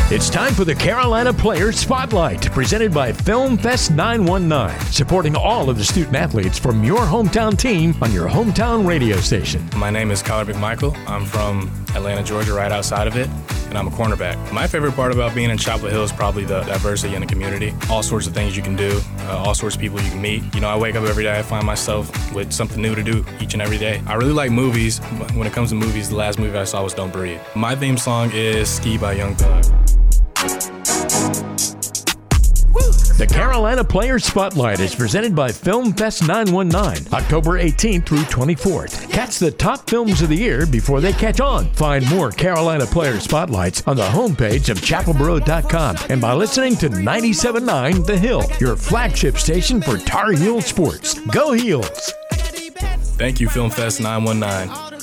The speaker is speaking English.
It's time for the Carolina Players Spotlight, presented by Film Fest 919, supporting all of the student athletes from your hometown team on your hometown radio station. My name is Kyler McMichael. I'm from Atlanta, Georgia, right outside of it, and I'm a cornerback. My favorite part about being in Chapel Hill is probably the diversity in the community. All sorts of things you can do, all sorts of people you can meet. You know, I wake up every day, I find myself with something new to do each and every day. I really like movies. When it comes to movies, the last movie I saw was Don't Breathe. My theme song is Ski by Young Thug. The Carolina Players Spotlight is presented by Film Fest 919, October 18th through 24th. Catch the top films of the year before they catch on. Find more Carolina Players Spotlights on the homepage of chapelboro.com and by listening to 97.9 The Hill, your flagship station for Tar Heel sports. Go Heels! Thank you, Film Fest 919.